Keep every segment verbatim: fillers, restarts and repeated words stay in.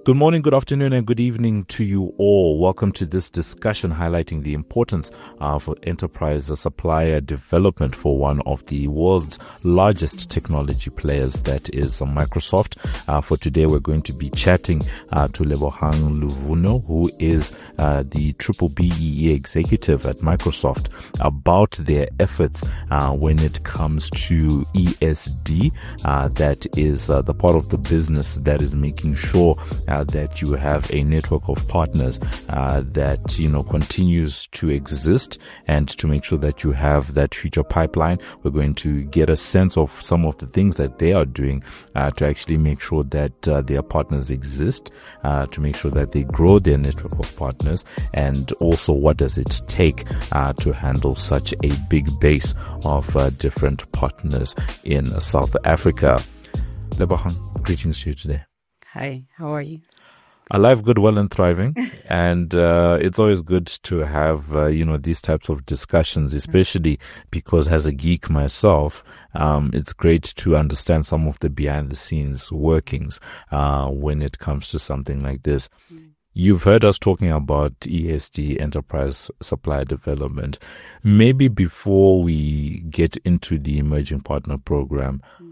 Good morning, good afternoon, and good evening to you all. Welcome to this discussion highlighting the importance of enterprise supplier development for one of the world's largest technology players, that is Microsoft. Uh, for today, we're going to be chatting uh, to Lebohang Luvuno, who is uh, the Triple B E E executive at Microsoft, about their efforts uh, when it comes to E S D. Uh, that is uh, the part of the business that is making sure uh, that you have a network of partners uh, that, you know, continues to exist, and to make sure that you have that future pipeline. We're going to get a sense of some of the things that they are doing uh, to actually make sure that uh, their partners exist, uh, to make sure that they grow their network of partners, and also what does it take uh, to handle such a big base of uh, different partners in South Africa. Lebohang, greetings to you today. Hi, how are you? Alive, good, well, and thriving. And uh, it's always good to have, uh, you know, these types of discussions, especially because as a geek myself, um, it's great to understand some of the behind-the-scenes workings uh, when it comes to something like this. Mm. You've heard us talking about E S D, Enterprise Supplier Development. Maybe before we get into the Emerging Partner Program, mm.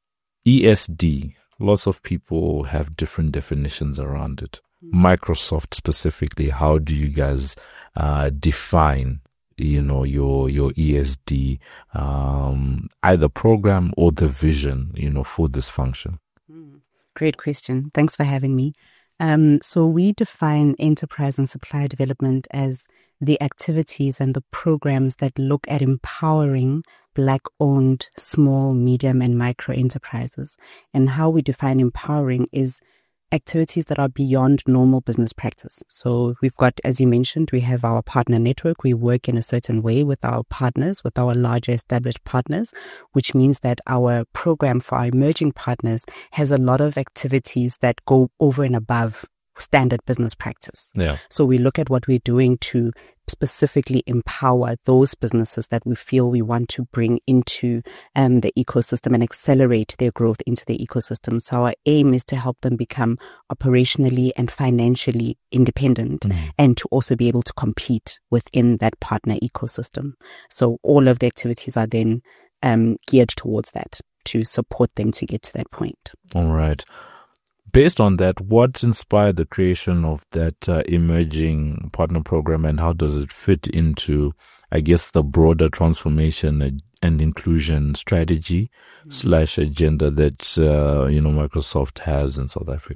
E S D, lots of people have different definitions around it. Mm-hmm. Microsoft specifically, how do you guys uh, define, you know, your your E S D, um, either program or the vision, you know, for this function? Mm. Great question. Thanks for having me. Um, so we define enterprise and supplier development as the activities and the programs that look at empowering Black-owned small, medium, and micro enterprises. And how we define empowering is activities that are beyond normal business practice. So we've got, as you mentioned, we have our partner network. We work in a certain way with our partners, with our larger established partners, which means that our program for our emerging partners has a lot of activities that go over and above standard business practice. Yeah. So we look at what we're doing to specifically empower those businesses that we feel we want to bring into um, the ecosystem and accelerate their growth into the ecosystem. So our aim is to help them become operationally and financially independent, mm-hmm. and to also be able to compete within that partner ecosystem. So all of the activities are then um, geared towards that, to support them to get to that point. All right. Based on that, what inspired the creation of that uh, emerging partner program, and how does it fit into, I guess, the broader transformation and inclusion strategy mm-hmm. slash agenda that, uh, you know, Microsoft has in South Africa?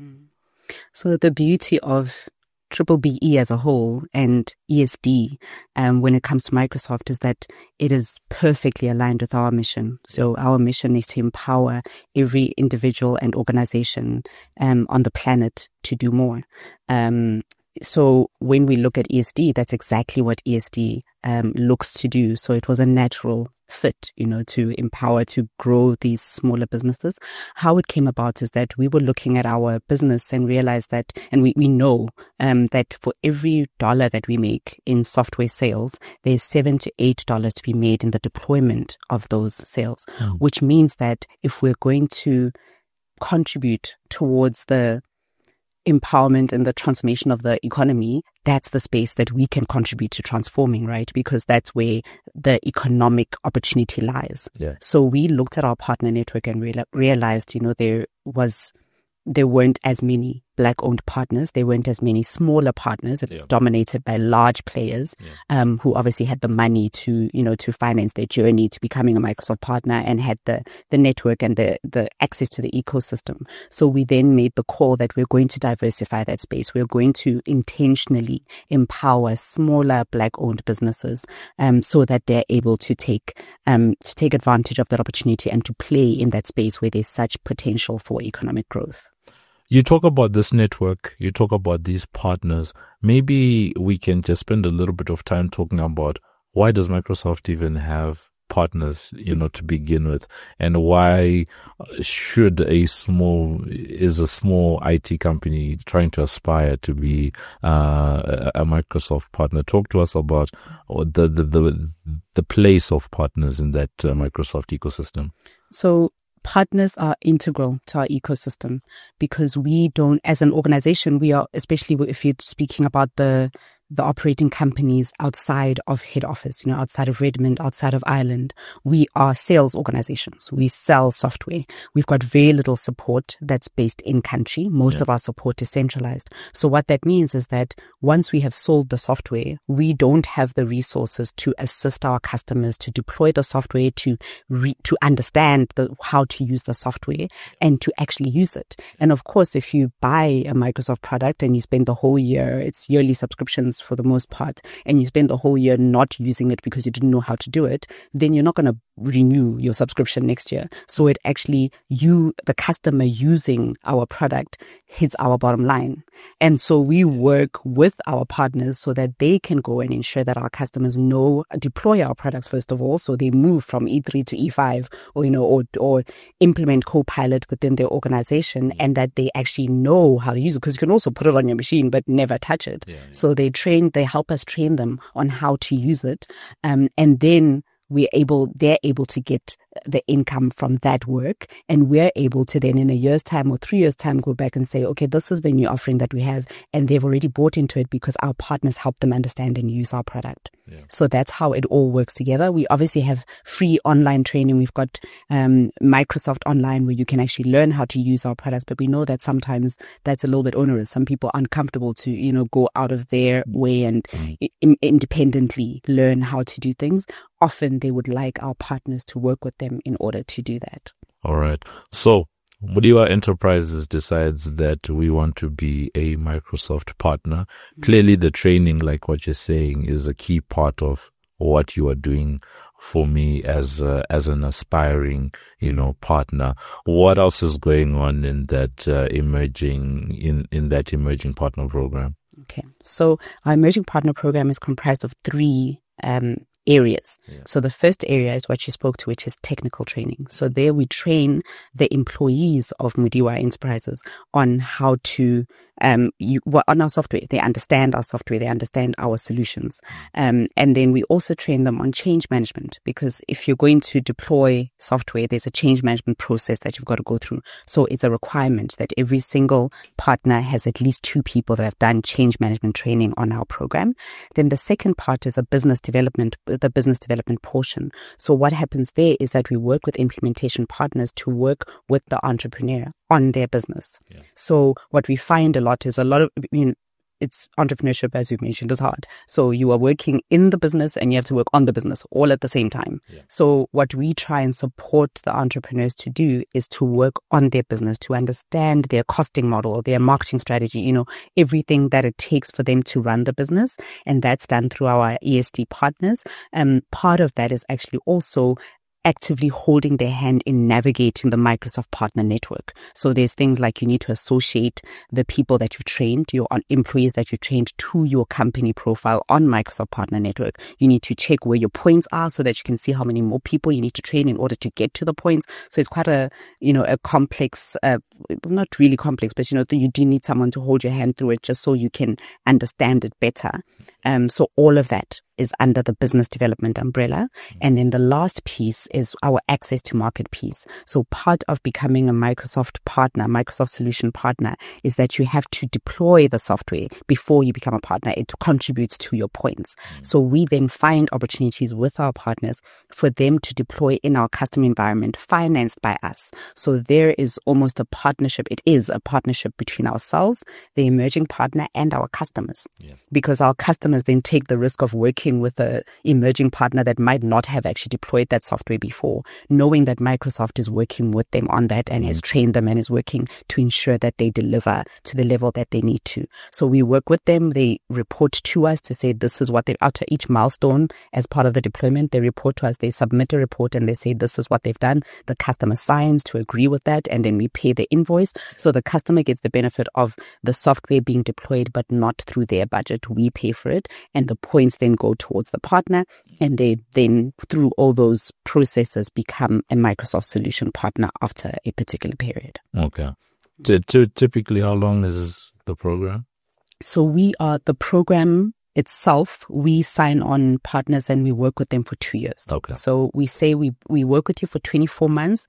So the beauty of Triple B E as a whole and E S D um, when it comes to Microsoft is that it is perfectly aligned with our mission. So our mission is to empower every individual and organization um, on the planet to do more. Um, so when we look at E S D, that's exactly what E S D um, looks to do. So it was a natural fit, you know, to empower, to grow these smaller businesses. How it came about is that we were looking at our business and realized that, and we, we know um, that for every dollar that we make in software sales, there's seven to eight dollars to be made in the deployment of those sales, mm. which means that if we're going to contribute towards the empowerment and the transformation of the economy, that's the space that we can contribute to transforming, right? Because that's where the economic opportunity lies. Yeah. So we looked at our partner network and real- realized, you know, there was, there weren't as many Black-owned partners. There weren't as many smaller partners. It was yeah. dominated by large players yeah. um, who obviously had the money to, you know, to finance their journey to becoming a Microsoft partner, and had the, the network and the, the access to the ecosystem. So we then made the call that we're going to diversify that space. We're going to intentionally empower smaller Black-owned businesses um, so that they're able to take um, to take advantage of that opportunity and to play in that space where there's such potential for economic growth. You talk about this network, you talk about these partners. Maybe we can just spend a little bit of time talking about why does Microsoft even have partners, you know, to begin with, and why should a small, is a small I T company trying to aspire to be uh, a Microsoft partner? Talk to us about the, the, the, the place of partners in that uh, Microsoft ecosystem. So partners are integral to our ecosystem because we don't, as an organization, we are, especially if you're speaking about the the operating companies outside of head office, you know, outside of Redmond, outside of Ireland, we are sales organizations. We sell software. We've got very little support that's based in country. Most yeah. of our support is centralized. So what that means is that once we have sold the software, we don't have the resources to assist our customers to deploy the software, to re- to understand the, how to use the software and to actually use it. And of course, if you buy a Microsoft product and you spend the whole year, it's yearly subscriptions for the most part, and you spend the whole year not using it because you didn't know how to do it, then you're not going to renew your subscription next year. So it actually, you, the customer using our product, hits our bottom line. And so we work with our partners so that they can go and ensure that our customers know, deploy our products first of all, so they move from E three to E five, or, you know, or, or implement Copilot within their organization, and that they actually know how to use it, because you can also put it on your machine but never touch it. Yeah, yeah. So they train, they help us train them on how to use it. Um, and then we're able, they're able to get the income from that work. And we're able to then in a year's time or three years time, go back and say, okay, this is the new offering that we have. And they've already bought into it because our partners help them understand and use our product. Yeah. So that's how it all works together. We obviously have free online training. We've got um, Microsoft Online where you can actually learn how to use our products. But we know that sometimes that's a little bit onerous. Some people are uncomfortable to, you know, go out of their way and mm. I- independently learn how to do things. Often they would like our partners to work with them in order to do that. All right. So Mudiwa Enterprises decides that we want to be a Microsoft partner. Mm-hmm. Clearly the training, like what you're saying, is a key part of what you are doing for me as a, as an aspiring, you know, partner. What else is going on in that uh, emerging in, in that emerging partner program? Okay. So our emerging partner program is comprised of three um areas. Yeah. So the first area is what you spoke to, which is technical training. So there we train the employees of Mudiwa Enterprises on how to um you well, on our software. They understand our software, they understand our solutions. Um and then we also train them on change management, because if you're going to deploy software, there's a change management process that you've got to go through. So it's a requirement that every single partner has at least two people that have done change management training on our program. Then the second part is a business development the business development portion. So what happens there is that we work with implementation partners to work with the entrepreneur on their business. Yeah. So what we find a lot is a lot of, I mean, it's entrepreneurship, as you mentioned, is hard. So you are working in the business and you have to work on the business all at the same time. Yeah. So what we try and support the entrepreneurs to do is to work on their business, to understand their costing model, their marketing strategy, you know, everything that it takes for them to run the business. And that's done through our E S D partners. And part of that is actually also actively holding their hand in navigating the Microsoft Partner Network. So there's things like you need to associate the people that you've trained, your employees that you've trained, to your company profile on Microsoft Partner Network. You need to check where your points are so that you can see how many more people you need to train in order to get to the points. So it's quite a, you know, a complex, uh, not really complex, but you know, you do need someone to hold your hand through it just so you can understand it better. Um, so all of that is under the business development umbrella. And then the last piece is our access to market piece. So part of becoming a Microsoft partner, Microsoft solution partner, is that you have to deploy the software before you become a partner. It contributes to your points. Mm-hmm. So we then find opportunities with our partners for them to deploy in our custom environment financed by us. So there is almost a partnership. It is a partnership between ourselves, the emerging partner, and our customers. Yeah. Because our customers then take the risk of working with an emerging partner that might not have actually deployed that software before, knowing that Microsoft is working with them on that and has trained them and is working to ensure that they deliver to the level that they need to. So we work with them. They report to us to say this is what they, after each milestone as part of the deployment, they report to us, they submit a report and they say this is what they've done. The customer signs to agree with that, and then we pay the invoice. So the customer gets the benefit of the software being deployed, but not through their budget. We pay for it, and the points then go towards the partner, and they then through all those processes become a Microsoft solution partner after a particular period. Okay. T- t- typically, how long is the program? So we are the program itself, we sign on partners and we work with them for two years. Okay. So we say we, we work with you for twenty-four months.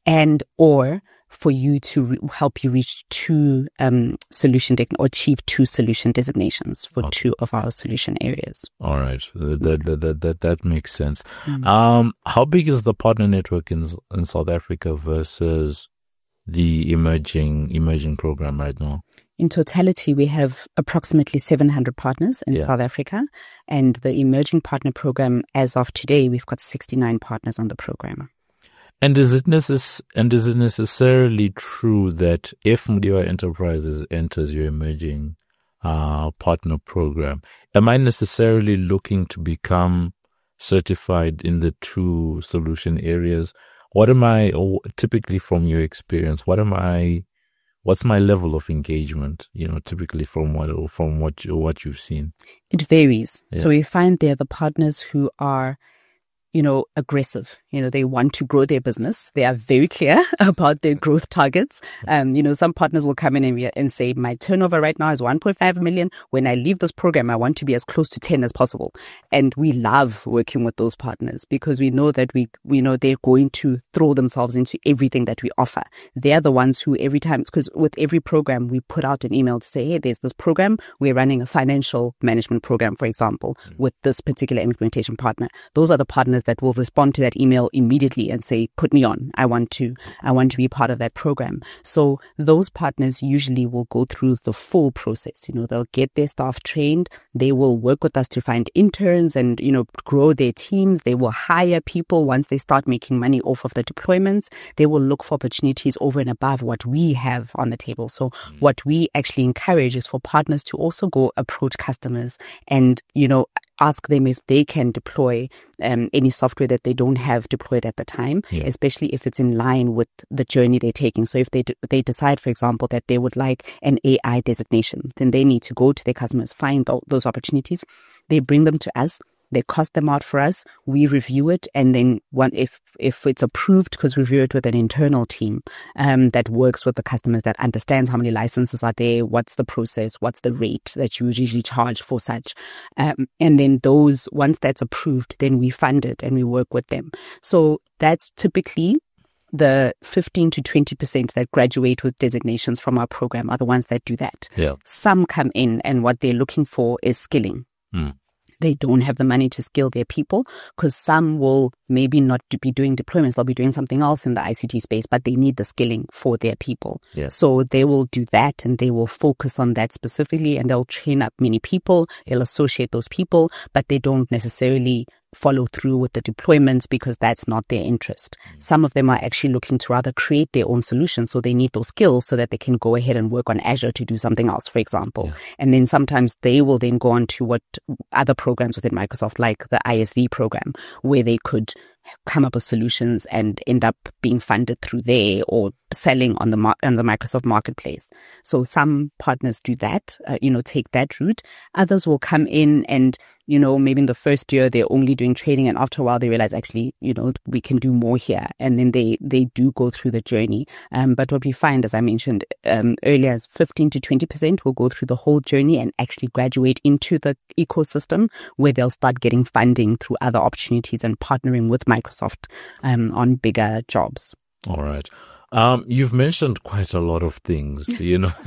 and or for you to re- help you reach two um, solution de- or achieve two solution designations for okay. two of our solution areas. All right, that that that that, that makes sense. Mm. Um, how big is the partner network in in South Africa versus the emerging emerging program right now? In totality, we have approximately seven hundred partners in yeah. South Africa, and the emerging partner program, as of today, we've got sixty-nine partners on the program. And is it necess- and is it necessarily true that if Mudiwa Enterprises enters your emerging uh, partner program, am I necessarily looking to become certified in the two solution areas? What am I, or typically from your experience, what am I, what's my level of engagement, you know, typically from what, from what, you, what you've seen? It varies. Yeah. So we find there the partners who are, you know, aggressive. You know, they want to grow their business. They are very clear about their growth targets. Um, you know, some partners will come in and, and say, my turnover right now is one point five million. When I leave this program, I want to be as close to ten as possible. And we love working with those partners because we know that we, we know they're going to throw themselves into everything that we offer. They're the ones who every time, because with every program, we put out an email to say, hey, there's this program. We're running a financial management program, for example, mm-hmm. with this particular implementation partner. Those are the partners that will respond to that email immediately and say, put me on. I want to, I want to be part of that program. So those partners usually will go through the full process. You know, they'll get their staff trained. They will work with us to find interns and, you know, grow their teams. They will hire people once they start making money off of the deployments. They will look for opportunities over and above what we have on the table. So mm. what we actually encourage is for partners to also go approach customers and, you know, ask them if they can deploy um, any software that they don't have deployed at the time, yeah. especially if it's in line with the journey they're taking. So if they d- they decide, for example, that they would like an A I designation, then they need to go to their customers, find th- those opportunities. They bring them to us. They cost them out for us. We review it, and then one, if if it's approved, because we review it with an internal team um, that works with the customers, that understands how many licenses are there, what's the process, what's the rate that you usually charge for such, um, and then those once that's approved, then we fund it and we work with them. So that's typically the fifteen to twenty percent that graduate with designations from our program are the ones that do that. Yeah. Some come in, and what they're looking for is skilling. Mm. They don't have the money to skill their people because some will maybe not be doing deployments. They'll be doing something else in the I C T space, but they need the skilling for their people. Yeah. So they will do that and they will focus on that specifically, and they'll train up many people. They'll associate those people, but they don't necessarily follow through with the deployments because that's not their interest. Mm. Some of them are actually looking to rather create their own solutions, so they need those skills so that they can go ahead and work on Azure to do something else, for example. Yeah. And then sometimes they will then go on to what other programs within Microsoft, like the I S V program, where they could come up with solutions and end up being funded through there or selling on the mar- on the Microsoft marketplace. So some partners do that, uh, you know, take that route. Others will come in and, you know, maybe in the first year they're only doing training, and after a while they realize actually, you know, we can do more here, and then they they do go through the journey. Um, but what we find, as I mentioned um, earlier, is fifteen to twenty percent will go through the whole journey and actually graduate into the ecosystem, where they'll start getting funding through other opportunities and partnering with Microsoft um, on bigger jobs. All right. Um, you've mentioned quite a lot of things, you know,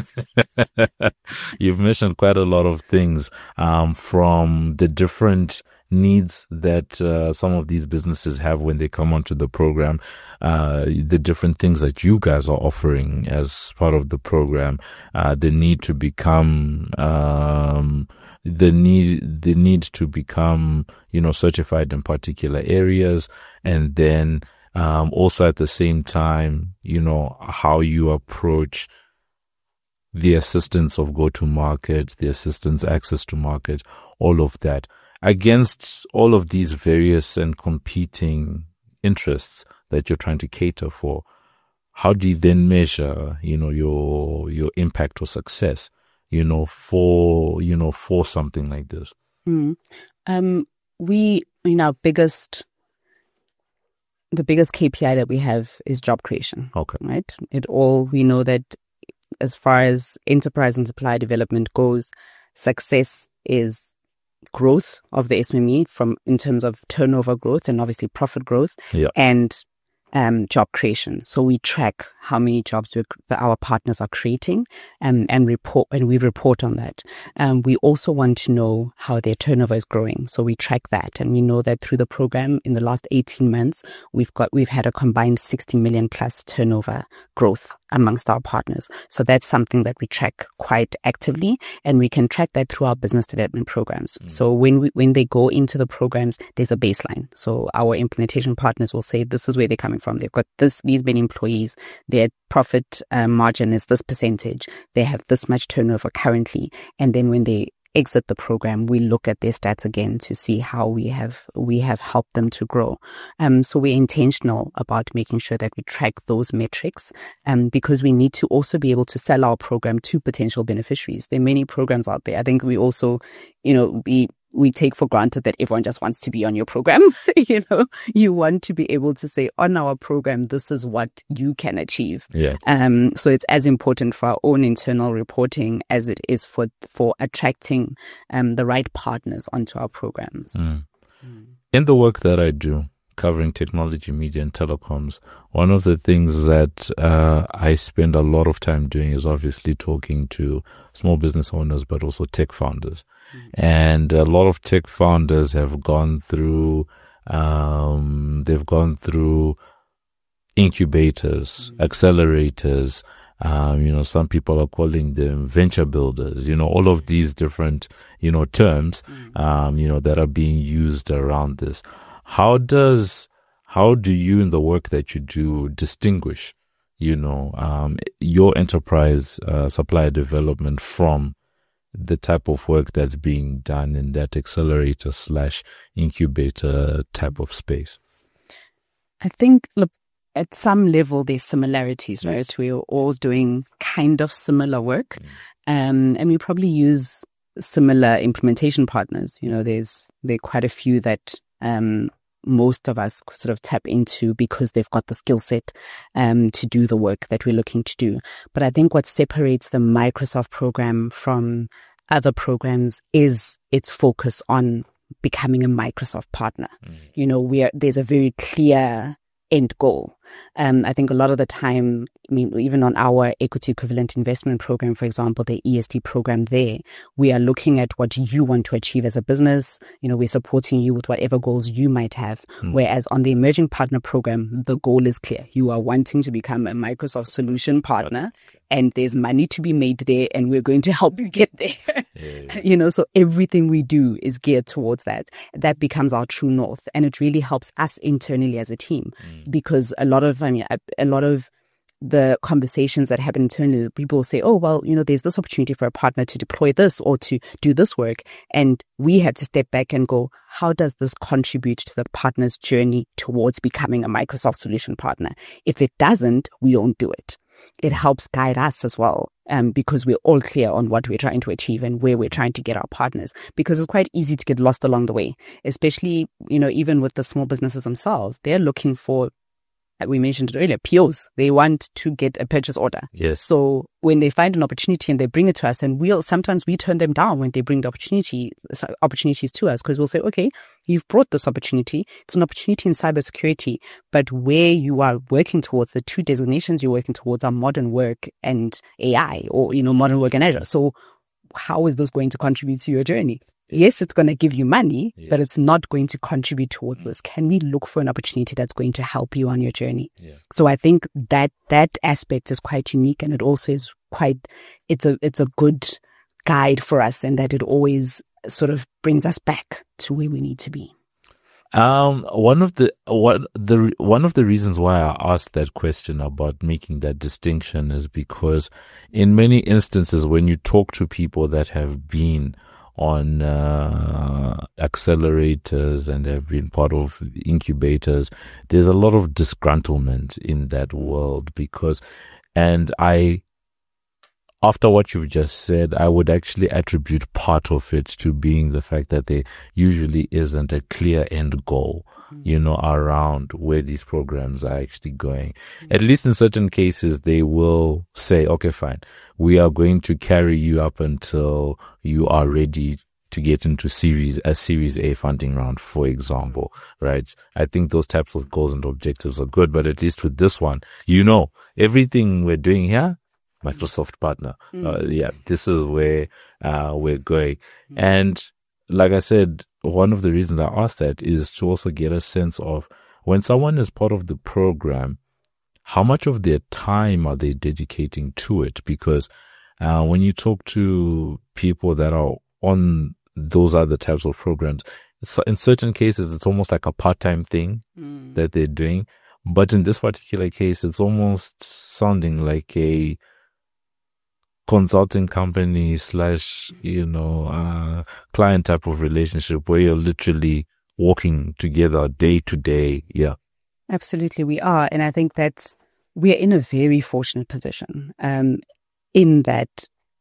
you've mentioned quite a lot of things, um, from the different needs that, uh, some of these businesses have when they come onto the program, uh, the different things that you guys are offering as part of the program, uh, the need to become, um, the need, the need to become, you know, certified in particular areas, and then, Um, also at the same time, you know, how you approach the assistance of go-to-market, the assistance access to market, all of that. Against all of these various and competing interests that you're trying to cater for, how do you then measure, you know, your your impact or success, you know, for, you know, for something like this? Mm. Um, we, in our biggest... The biggest K P I that we have is job creation. Okay. Right? It all, we know that as far as enterprise and supply development goes, success is growth of the S M E from in terms of turnover growth and obviously profit growth. Yeah. And um, job creation. So we track how many jobs we're, that our partners are creating, um, and report, and we report on that. Um, we also want to know how their turnover is growing. So we track that, and we know that through the program in the last eighteen months, we've got we've had a combined sixty million plus turnover growth amongst our partners. So that's something that we track quite actively, and we can track that through our business development programs. Mm. So when we when they go into the programs, there's a baseline. So our implementation partners will say, this is where they're coming from. They've got this these many employees. Their profit um, margin is this percentage. They have this much turnover currently. And then when they exit the program, we look at their stats again to see how we have we have helped them to grow. Um, so we're intentional about making sure that we track those metrics, um, because we need to also be able to sell our program to potential beneficiaries. There are many programs out there. I think we also, you know, we we take for granted that everyone just wants to be on your program. You know, you want to be able to say, on our program, this is what you can achieve. Yeah. Um, so it's as important for our own internal reporting as it is for for attracting um, the right partners onto our programs. Mm. Mm. In the work that I do, covering technology, media, and telecoms, one of the things that uh, I spend a lot of time doing is obviously talking to small business owners, but also tech founders. Mm-hmm. And a lot of tech founders have gone through, um, they've gone through incubators, mm-hmm. accelerators. Um, you know, some people are calling them venture builders, you know, all of these different, you know, terms, mm-hmm. um, you know, that are being used around this. How does, how do you in the work that you do distinguish, you know, um, your enterprise uh, supplier development from the type of work that's being done in that accelerator slash incubator type of space? I think, look, at some level, there's similarities, right? Yes. We're all doing kind of similar work, mm. um, and we probably use similar implementation partners. You know, there's there are quite a few that um, most of us sort of tap into because they've got the skill set um, to do the work that we're looking to do. But I think what separates the Microsoft program from other programs is its focus on becoming a Microsoft partner. Mm. You know, we are, there's a very clear end goal. Um, I think a lot of the time, I mean, even on our equity equivalent investment program, for example, the E S D program there, we are looking at what you want to achieve as a business. You know, we're supporting you with whatever goals you might have. Mm. Whereas on the emerging partner program, the goal is clear. You are wanting to become a Microsoft solution partner, and there's money to be made there, and we're going to help you get there. Yeah, yeah. You know, so everything we do is geared towards that. That becomes our true north, and it really helps us internally as a team, mm. because a lot of, I mean, a, a lot of the conversations that happen internally, people say, oh, well, you know, there's this opportunity for a partner to deploy this or to do this work. And we have to step back and go, how does this contribute to the partner's journey towards becoming a Microsoft solution partner? If it doesn't, we don't do it. It helps guide us as well, um, because we're all clear on what we're trying to achieve and where we're trying to get our partners, because it's quite easy to get lost along the way, especially, you know, even with the small businesses themselves. They're looking for, we mentioned it earlier, P Os. They want to get a purchase order. Yes. So when they find an opportunity and they bring it to us, and we'll sometimes we turn them down when they bring the opportunity opportunities to us, because we'll say, okay, you've brought this opportunity. It's an opportunity in cybersecurity, but where you are working towards, the two designations you're working towards are modern work and A I, or, you know, modern work and Azure. So how is this going to contribute to your journey? Yes, it's going to give you money, yes. but it's not going to contribute towards this. Can we look for an opportunity that's going to help you on your journey? Yeah. So I think that that aspect is quite unique, and it also is quite, it's a, it's a good guide for us, and that it always sort of brings us back to where we need to be. Um, one of the, what the, one of the reasons why I asked that question about making that distinction is because in many instances, when you talk to people that have been on uh, accelerators and have been part of incubators, there's a lot of disgruntlement in that world because, and I, after what you've just said, I would actually attribute part of it to being the fact that there usually isn't a clear end goal, mm-hmm. you know, around where these programs are actually going. Mm-hmm. At least in certain cases, they will say, okay, fine, we are going to carry you up until you are ready to get into series a series A funding round, for example, right? I think those types of goals and objectives are good, but at least with this one, you know, everything we're doing here, Microsoft partner. Mm. Uh, yeah, this is where uh, we're going. Mm. And like I said, one of the reasons I asked that is to also get a sense of when someone is part of the program, how much of their time are they dedicating to it? Because uh, when you talk to people that are on those other types of programs, in certain cases, it's almost like a part-time thing mm. that they're doing. But in this particular case, it's almost sounding like a consulting company slash, you know, uh, client type of relationship where you're literally working together day to day. Yeah. Absolutely, we are. And I think that we're in a very fortunate position um, in that,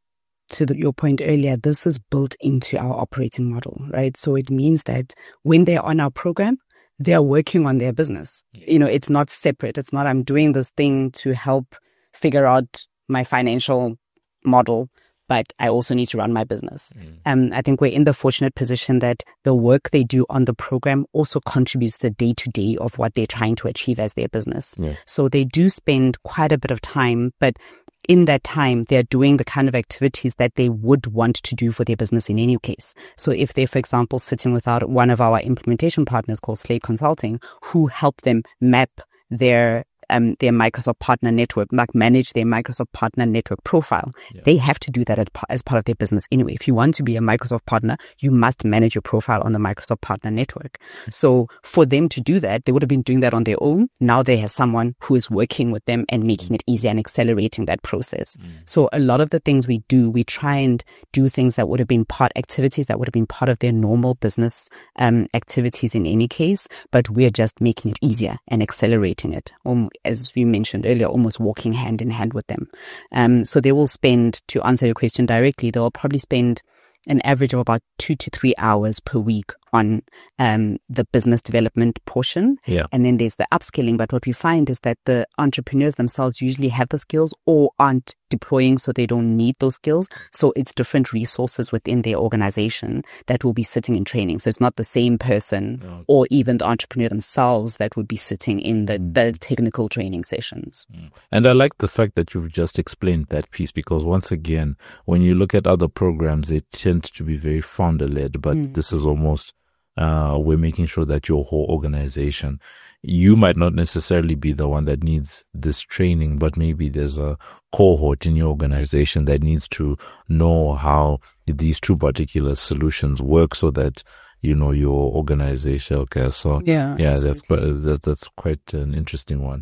to the, your point earlier, this is built into our operating model, right? So it means that when they're on our program, they're working on their business. Yeah. You know, it's not separate. It's not I'm doing this thing to help figure out my financial model, but I also need to run my business. Mm. Um, I think we're in the fortunate position that the work they do on the program also contributes to the day-to-day of what they're trying to achieve as their business. Yeah. So they do spend quite a bit of time, but in that time, they're doing the kind of activities that they would want to do for their business in any case. So if they're, for example, sitting with our, one of our implementation partners called Slate Consulting, who help them map their Um, their Microsoft Partner Network, like manage their Microsoft Partner Network profile. Yeah. They have to do that as, as part of their business anyway. If you want to be a Microsoft partner, you must manage your profile on the Microsoft Partner Network. So for them to do that, they would have been doing that on their own. Now they have someone who is working with them and making it easier and accelerating that process. Mm. So a lot of the things we do, we try and do things that would have been part activities that would have been part of their normal business um, activities in any case, but we're just making it easier and accelerating it. Um, as you mentioned earlier, almost walking hand in hand with them. Um, so they will spend, to answer your question directly, they'll probably spend an average of about two to three hours per week on um, the business development portion. Yeah. And then there's the upskilling. But what we find is that the entrepreneurs themselves usually have the skills or aren't deploying, so they don't need those skills. So it's different resources within their organization that will be sitting in training. So it's not the same person okay. or even the entrepreneur themselves that would be sitting in the, the technical training sessions. And I like the fact that you've just explained that piece, because once again, when you look at other programs, they tend to be very founder-led, but mm. this is almost Uh, we're making sure that your whole organization, you might not necessarily be the one that needs this training, but maybe there's a cohort in your organization that needs to know how these two particular solutions work so that, you know, your organization. Okay. So yeah, yeah, that's, that, that's quite an interesting one.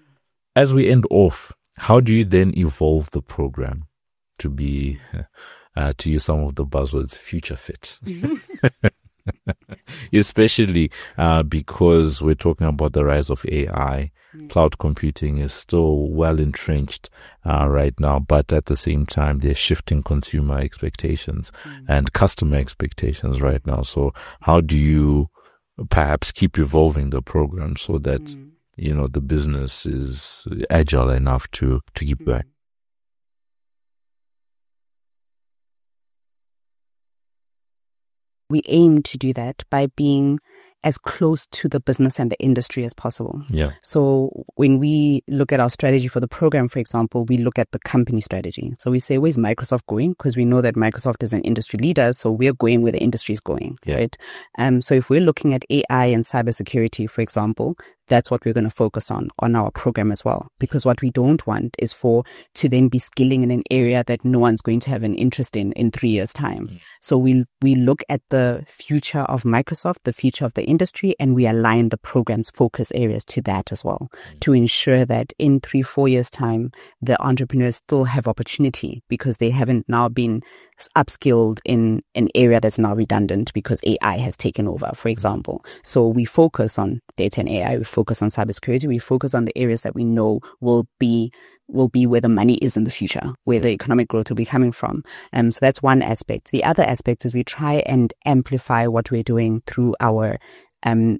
As we end off, how do you then evolve the program to be, uh, to use some of the buzzwords, future fit? Especially uh, because we're talking about the rise of A I. Mm. Cloud computing is still well entrenched uh, right now, but at the same time, they're shifting consumer expectations mm. and customer expectations right now. So how do you perhaps keep evolving the program so that, mm. you know, the business is agile enough to, to keep mm. going? We aim to do that by being as close to the business and the industry as possible. Yeah. So when we look at our strategy for the program, for example, we look at the company strategy. So we say, where's Microsoft going? Because we know that Microsoft is an industry leader, so we're going where the industry is going, yeah. right? Um, so if we're looking at A I and cybersecurity, for example, that's what we're going to focus on, on our program as well. Because what we don't want is for to then be skilling in an area that no one's going to have an interest in in three years' time. Mm. So we we look at the future of Microsoft, the future of the industry, and we align the program's focus areas to that as well, mm. to ensure that in three, four years' time, the entrepreneurs still have opportunity because they haven't now been upskilled in an area that's now redundant because A I has taken over, for example. So we focus on data and A I, we focus on cybersecurity, we focus on the areas that we know will be will be where the money is in the future, where the economic growth will be coming from. Um, so that's one aspect. The other aspect is we try and amplify what we're doing through our um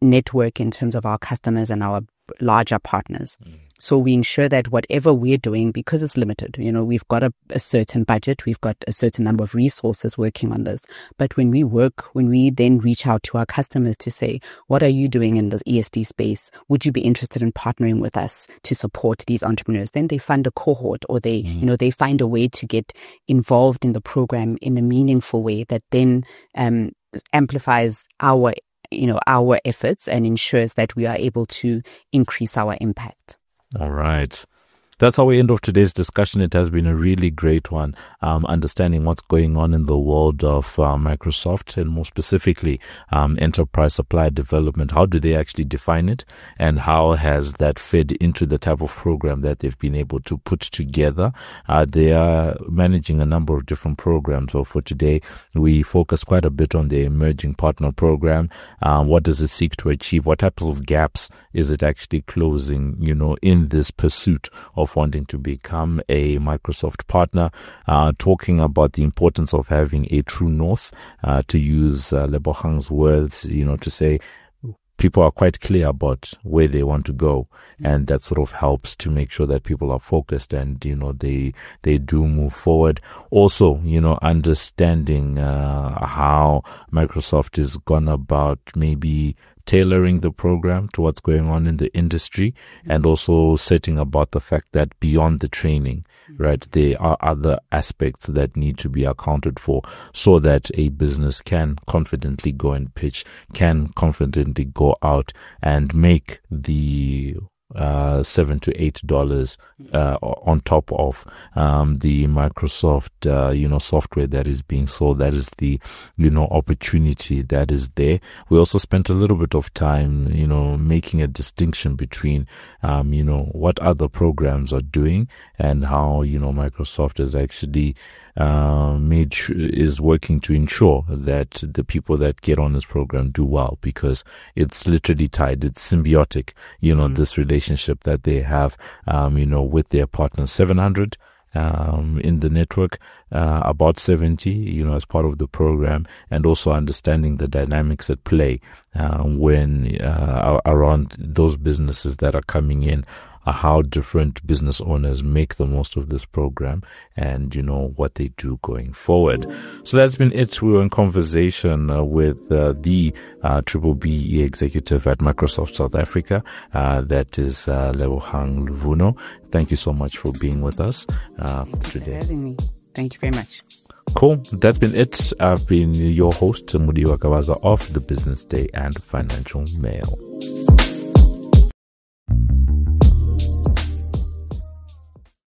network in terms of our customers and our larger partners. Mm. So we ensure that whatever we're doing, because it's limited, you know, we've got a, a certain budget, we've got a certain number of resources working on this. But when we work, when we then reach out to our customers to say, what are you doing in the E S D space? Would you be interested in partnering with us to support these entrepreneurs? Then they fund a cohort, or they, mm. you know, they find a way to get involved in the program in a meaningful way that then um, amplifies our, you know, our efforts and ensures that we are able to increase our impact. All right. That's how we end off today's discussion. It has been a really great one, um, understanding what's going on in the world of uh, Microsoft, and more specifically, um, enterprise supplier development. How do they actually define it, and how has that fed into the type of program that they've been able to put together? Uh, they are managing a number of different programs. So for today, we focused quite a bit on the emerging partner program. Um, what does it seek to achieve? What types of gaps is it actually closing, you know, in this pursuit of wanting to become a Microsoft partner, uh, talking about the importance of having a true north, uh, to use uh, Lebohang's words, you know, to say people are quite clear about where they want to go, and that sort of helps to make sure that people are focused and, you know, they they do move forward. Also, you know, understanding uh, how Microsoft is gone about maybe tailoring the program to what's going on in the industry, and also setting about the fact that beyond the training, right, there are other aspects that need to be accounted for, so that a business can confidently go and pitch, can confidently go out and make the uh, seven to eight dollars uh, on top of um, the Microsoft, uh, you know, software that is being sold. That is the, you know, opportunity that is there. We also spent a little bit of time, you know, making a distinction between, um, you know, what other programs are doing and how, you know, Microsoft is actually uh, made is working to ensure that the people that get on this program do well, because it's literally tied, it's symbiotic, you know, mm-hmm. this relationship that they have, um, you know, with their partners. seven hundred um, in the network, uh, about seventy, you know, as part of the program, and also understanding the dynamics at play uh, when uh, around those businesses that are coming in. Uh, how different business owners make the most of this program, and, you know, what they do going forward. So that's been it. We were in conversation uh, with uh, the uh, Triple B E executive at Microsoft South Africa. Uh, that is uh, Lebohang Luvuno. Thank you so much for being with us uh, Thank today. you for having me. Thank you very much. Cool. That's been it. I've been your host, Mudiwa Kawaza of the Business Day and Financial Mail.